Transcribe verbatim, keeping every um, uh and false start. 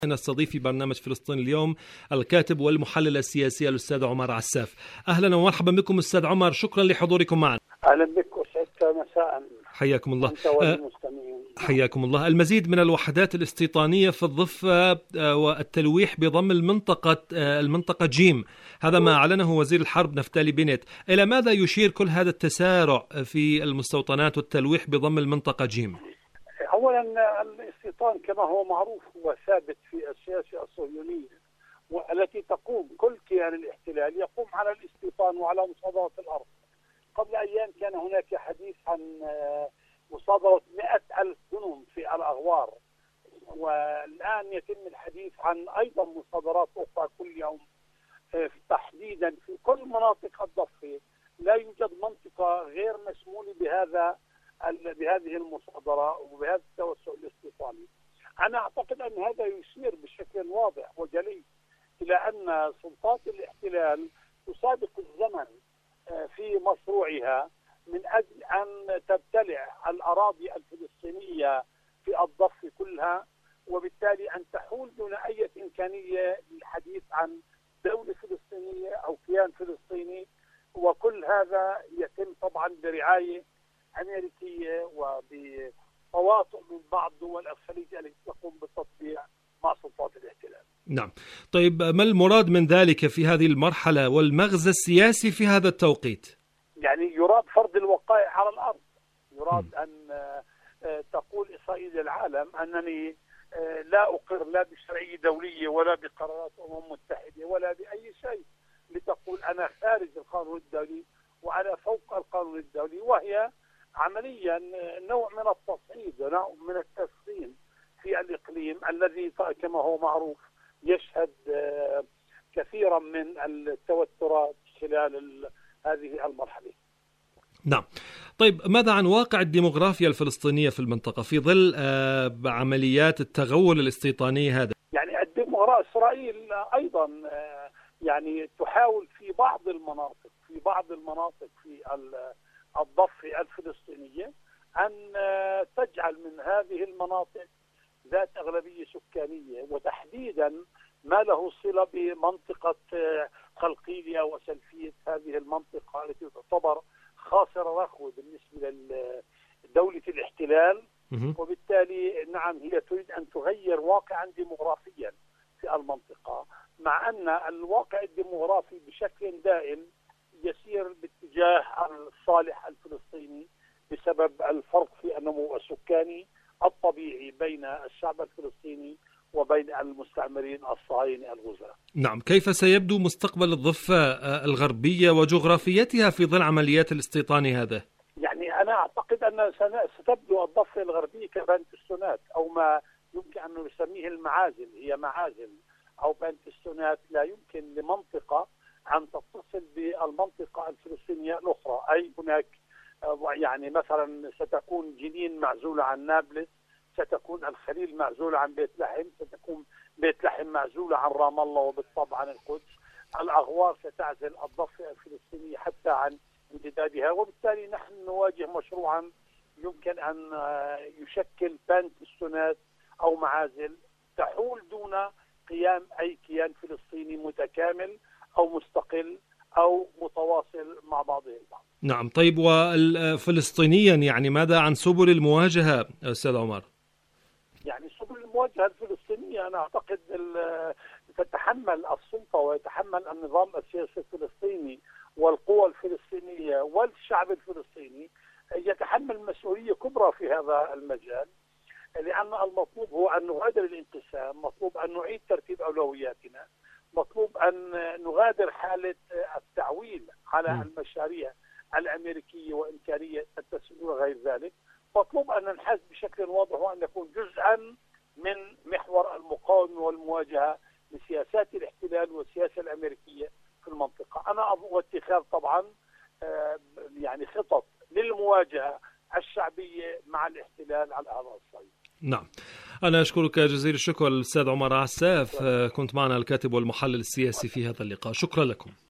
نستضيف في برنامج فلسطين اليوم الكاتب والمحلل السياسي الأستاذ عمر عساف. أهلا ومرحبا بكم أستاذ عمر، شكرا لحضوركم معنا. أهلا بك وسعدت مساء. حياكم الله. أنت والمستمعين. حياكم الله. المزيد من الوحدات الاستيطانية في الضفة والتلويح بضم المنطقة المنطقة جيم، هذا ما أعلنه وزير الحرب نفتالي بنت. إلى ماذا يشير كل هذا التسارع في المستوطنات والتلويح بضم المنطقة جيم؟ أولا الاستيطان كما هو معروف هو ثابت في السياسة الصهيونية، والتي تقوم كل كيان الاحتلال يقوم على الاستيطان وعلى مصادرة الأرض. قبل أيام كان هناك حديث عن مصادرة مئة ألف دنم في الأغوار، والآن يتم الحديث عن أيضا مصادرات أخرى كل يوم، تحديدا في كل مناطق الضفة. لا يوجد منطقة غير مشمولة بهذا بهذه المصادرة وبهذا التوسع الاستيطاني. أنا أعتقد أن هذا يشير بشكل واضح وجلي إلى أن سلطات الاحتلال تسابق الزمن في مشروعها من أجل أن تبتلع الأراضي الفلسطينية في الضفة كلها، وبالتالي أن تحول دون أي إمكانية للحديث عن دولة فلسطينية أو كيان فلسطيني. وكل هذا يتم طبعا برعاية أمريكية وبتواطؤ من بعض دول الخليج التي تقوم بالتطبيع مع سلطات الاحتلال. نعم. طيب ما المراد من ذلك في هذه المرحلة والمغزى السياسي في هذا التوقيت؟ يعني يراد فرض الوقائع على الأرض، يراد م. أن تقول إسرائيل للعالم أنني لا أقر لا بشرعية دولية ولا بقرارات أمم متحدة ولا بأي شيء، لتقول أنا خارج القانون الدولي وأنا فوق القانون الدولي، وهي عمليا نوع من التصعيد ونوع من التسخين في الإقليم الذي كما هو معروف يشهد كثيرا من التوترات خلال هذه المرحلة. نعم. طيب ماذا عن واقع الديموغرافيا الفلسطينية في المنطقة في ظل عمليات التغول الاستيطاني هذا؟ يعني الديموغرافيا إسرائيل أيضا يعني تحاول في بعض المناطق في بعض المناطق في الضفة الفلسطينية أن تجعل من هذه المناطق ذات أغلبية سكانية، وتحديدا ما له صلة بمنطقة قلقيلية وسلفية، هذه المنطقة التي تعتبر خاسرة رخوة بالنسبة لدولة الاحتلال. وبالتالي نعم هي تريد أن تغير واقعا ديموغرافيا في المنطقة، مع أن الواقع الديموغرافي بشكل دائم يسير باتجاه الصالح الفلسطيني بسبب الفرق في النمو السكاني الطبيعي بين الشعب الفلسطيني وبين المستعمرين الصهاينة الغزاة. نعم. كيف سيبدو مستقبل الضفة الغربية وجغرافيتها في ظل عمليات الاستيطان هذا؟ يعني أنا أعتقد أن ستبدو الضفة الغربية كبنتستونات أو ما يمكن أن نسميه المعازل، هي معازل أو بنتستونات. لا يمكن لمنطقة أن تتصل بالمنطقة الفلسطينية الأخرى، أي هناك يعني مثلا ستكون جنين معزولة عن نابلس، ستكون الخليل معزولة عن بيت لحم، ستكون بيت لحم معزولة عن رام الله وبالطبع عن القدس، الأغوار ستعزل الضفة الفلسطينية حتى عن امتدادها. وبالتالي نحن نواجه مشروعا يمكن أن يشكل بنتستونات أو معازل تحول دون قيام أي كيان فلسطيني متكامل أو مستقل أو متواصل مع بعضه البعض. نعم. طيب وفلسطينيا يعني ماذا عن سبل المواجهة أستاذ عمر؟ يعني سبل المواجهة الفلسطينية أنا أعتقد تتحمل السلطة ويتحمل النظام السياسي الفلسطيني والقوى الفلسطينية والشعب الفلسطيني يتحمل مسؤولية كبرى في هذا المجال، لأن المطلوب هو أن نغادر الانقسام، مطلوب أن نعيد ترتيب أولوياتنا، مطلوب أن نغادر حالة التعويل على المشاريع الأمريكية وإمكانية التسويق وغير ذلك، مطلوب أن ننحاز بشكل واضح وأن نكون جزءا من محور المقاومة والمواجهة لسياسات الاحتلال والسياسة الأمريكية في المنطقة. أنا أضغط اتخاذ طبعا يعني خطط للمواجهة الشعبية مع الاحتلال على هذا الصعيد. نعم. أنا أشكرك جزيل الشكر الأستاذ عمر عساف، كنت معنا الكاتب والمحلل السياسي في هذا اللقاء. شكرا لكم.